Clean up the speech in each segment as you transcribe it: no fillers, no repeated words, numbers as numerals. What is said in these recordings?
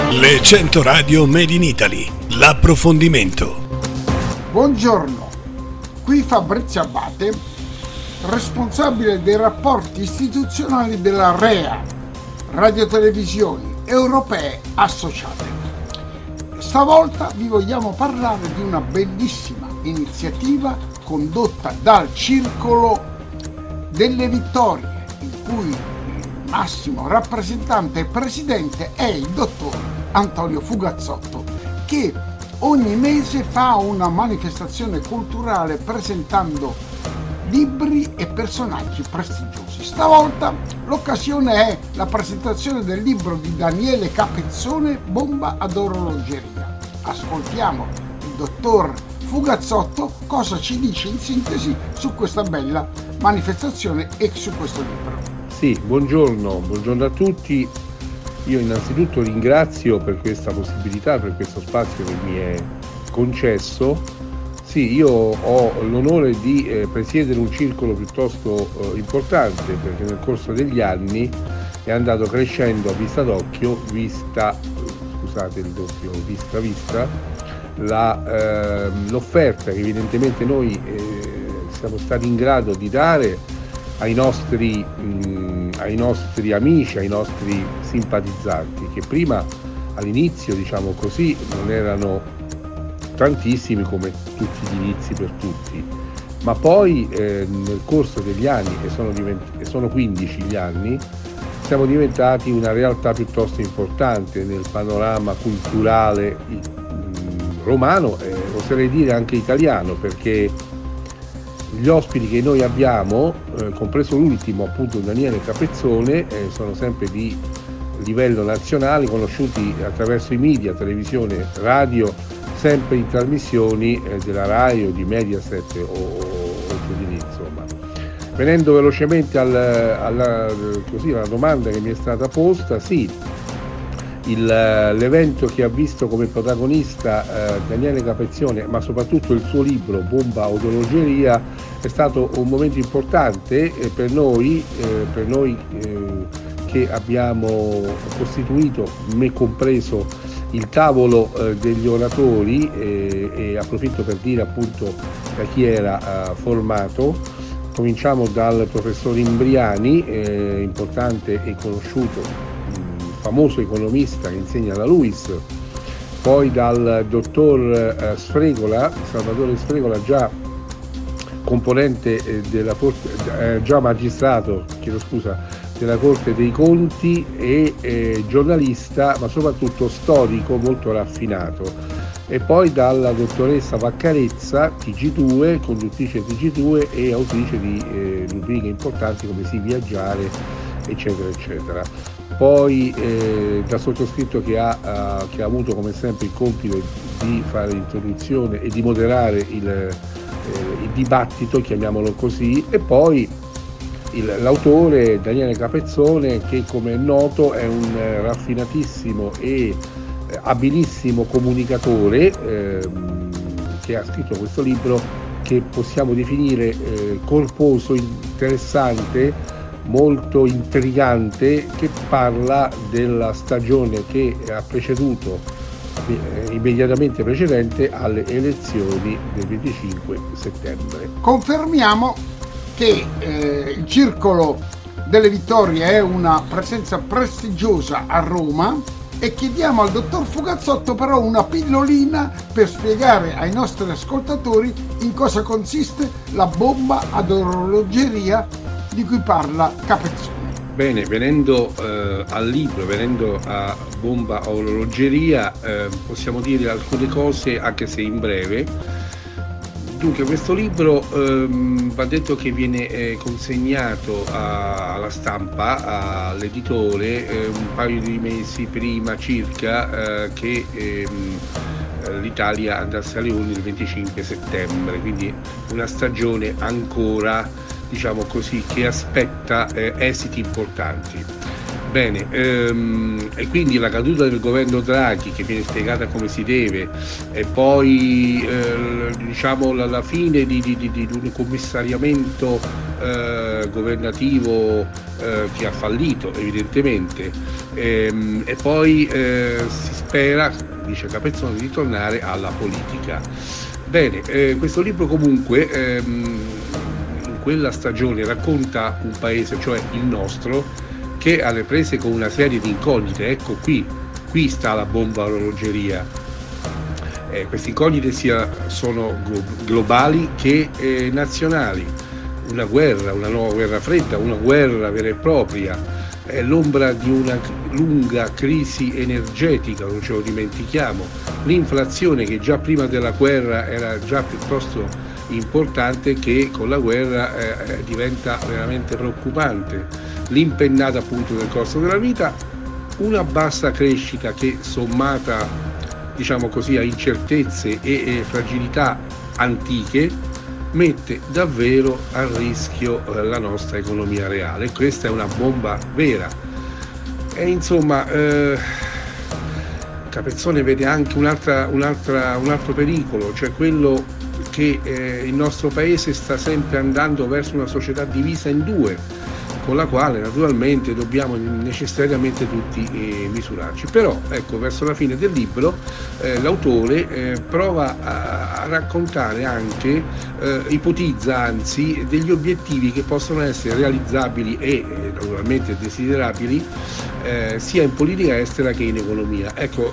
Le 100 radio Made in Italy, l'approfondimento. Buongiorno, qui Fabrizio Abate, responsabile dei rapporti istituzionali della REA, radiotelevisioni europee associate. Stavolta vi vogliamo parlare di una bellissima iniziativa condotta dal Circolo delle Vittorie, in cui il massimo rappresentante e presidente è il dottor Antonio Fugazzotto, che ogni mese fa una manifestazione culturale presentando libri e personaggi prestigiosi. Stavolta l'occasione è la presentazione del libro di Daniele Capezzone, Bomba ad orologeria. Ascoltiamo il dottor Fugazzotto cosa ci dice in sintesi su questa bella manifestazione e su questo libro. Sì, buongiorno a tutti. Io innanzitutto ringrazio per questa possibilità, per questo spazio che mi è concesso. Sì, io ho l'onore di presiedere un circolo piuttosto importante, perché nel corso degli anni è andato crescendo a vista d'occhio, vista l'offerta che evidentemente noi siamo stati in grado di dare ai nostri amici, ai nostri simpatizzanti, che prima all'inizio, diciamo così, non erano tantissimi come tutti gli inizi per tutti, ma poi nel corso degli anni, e sono 15 gli anni, siamo diventati una realtà piuttosto importante nel panorama culturale romano e oserei dire anche italiano, perché gli ospiti che noi abbiamo, compreso l'ultimo appunto Daniele Capezzone, sono sempre di livello nazionale, conosciuti attraverso i media, televisione, radio, sempre in trasmissioni della RAI o di Mediaset o più di lì, insomma. Venendo velocemente alla domanda che mi è stata posta, sì, l'evento che ha visto come protagonista Daniele Capezzone, ma soprattutto il suo libro Bomba ad orologeria, è stato un momento importante per noi che abbiamo costituito, me compreso, il tavolo degli oratori e approfitto per dire appunto da chi era formato. Cominciamo dal professor Imbriani, importante e conosciuto famoso economista che insegna alla LUISS, poi dal dottor Salvatore Sfregola, già componente della Corte, già magistrato, della Corte dei Conti e giornalista, ma soprattutto storico molto raffinato, e poi dalla dottoressa Vaccarezza, TG2, conduttrice TG2 e autrice di rubriche importanti come Sì Viaggiare, eccetera eccetera. Poi da sottoscritto che ha avuto come sempre il compito di fare l'introduzione e di moderare il dibattito, chiamiamolo così, e poi l'autore Daniele Capezzone, che come è noto è un raffinatissimo e abilissimo comunicatore, che ha scritto questo libro che possiamo definire corposo, interessante, molto intrigante, che parla della stagione che ha preceduto, immediatamente precedente alle elezioni del 25 settembre. Confermiamo che il Circolo delle Vittorie è una presenza prestigiosa a Roma e chiediamo al dottor Fugazzotto però una pillolina per spiegare ai nostri ascoltatori in cosa consiste la bomba ad orologeria di cui parla Capezzone. Bene, venendo al libro, venendo a Bomba a orologeria, possiamo dire alcune cose, anche se in breve. Dunque, questo libro va detto che viene consegnato alla stampa, all'editore, un paio di mesi prima circa che l'Italia andasse alle urne il 25 settembre, quindi una stagione ancora, diciamo così, che aspetta esiti importanti. Bene, e quindi la caduta del governo Draghi, che viene spiegata come si deve, e poi diciamo la fine di un commissariamento governativo che ha fallito evidentemente, e poi si spera, dice Capezzone, di tornare alla politica. Bene, questo libro comunque in quella stagione racconta un paese, cioè il nostro, che alle prese con una serie di incognite. Ecco, qui sta la bomba a orologeria. Queste incognite sono globali che nazionali. Una guerra, una nuova guerra fredda, una guerra vera e propria, l'ombra di una lunga crisi energetica, non ce lo dimentichiamo, l'inflazione che già prima della guerra era già piuttosto importante, che con la guerra diventa veramente preoccupante, l'impennata appunto del costo della vita, una bassa crescita che, sommata diciamo così a incertezze e fragilità antiche, mette davvero a rischio la nostra economia reale. Questa è una bomba vera. E insomma Capezzone vede anche un altro pericolo, cioè quello che il nostro paese sta sempre andando verso una società divisa in due, con la quale naturalmente dobbiamo necessariamente tutti misurarci. Però ecco, verso la fine del libro l'autore prova a raccontare anche, ipotizza anzi degli obiettivi che possono essere realizzabili e naturalmente desiderabili sia in politica estera che in economia. Ecco,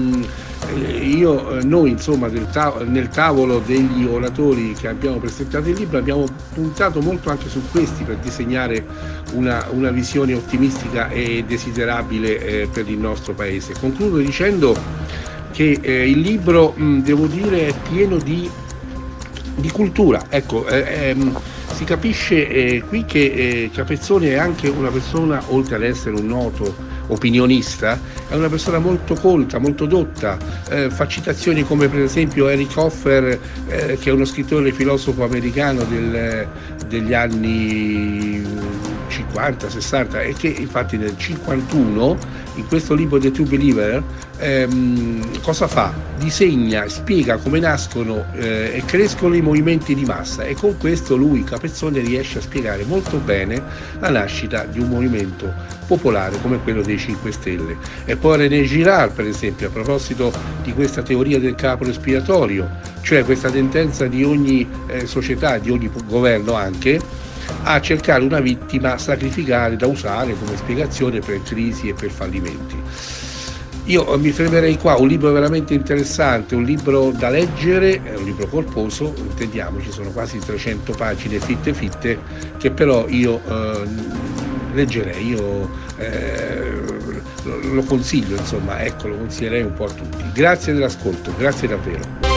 noi insomma nel tavolo degli oratori che abbiamo presentato il libro abbiamo puntato molto anche su questi per disegnare una visione ottimistica e desiderabile per il nostro paese. Concludo dicendo che il libro, devo dire, è pieno di cultura. Ecco, si capisce qui che Capezzone è anche una persona, oltre ad essere un noto opinionista, è una persona molto colta, molto dotta, fa citazioni come per esempio Eric Hoffer, che è uno scrittore filosofo americano degli anni 50-60 e che infatti nel 51 in questo libro The True Believer cosa fa? Disegna, spiega come nascono e crescono i movimenti di massa, e con questo lui, Capezzone, riesce a spiegare molto bene la nascita di un movimento popolare come quello dei 5 Stelle. E poi René Girard, per esempio, a proposito di questa teoria del capro espiatorio, cioè questa tendenza di ogni società, di ogni governo anche, a cercare una vittima sacrificale da usare come spiegazione per crisi e per fallimenti. Io mi fermerei qua. Un libro veramente interessante, un libro da leggere, è un libro corposo, intendiamoci, sono quasi 300 pagine fitte, che però io leggerei, lo consiglio, insomma, ecco, lo consiglierei un po' a tutti. Grazie dell'ascolto, grazie davvero.